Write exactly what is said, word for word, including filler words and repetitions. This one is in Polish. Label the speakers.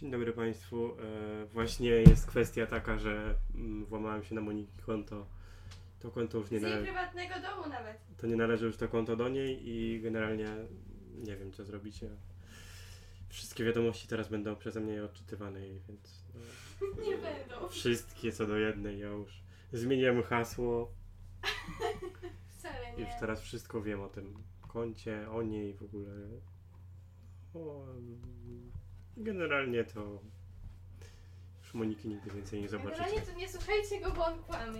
Speaker 1: Dzień dobry Państwu. E, właśnie jest kwestia taka, że mm, włamałem się na Moniki konto. To konto już nie
Speaker 2: Z jej
Speaker 1: należy.
Speaker 2: prywatnego domu nawet.
Speaker 1: To nie należy już to konto do niej i generalnie nie wiem co zrobicie. Wszystkie wiadomości teraz będą przeze mnie odczytywane, więc no,
Speaker 2: Nie będą.
Speaker 1: wszystkie co do jednej. Ja już zmieniłem hasło
Speaker 2: Wcale
Speaker 1: i
Speaker 2: nie.
Speaker 1: już teraz wszystko wiem o tym koncie, o niej w ogóle. O, generalnie to już Moniki nigdy więcej nie zobaczycie.
Speaker 2: Generalnie to nie słuchajcie go, bo on kłamie.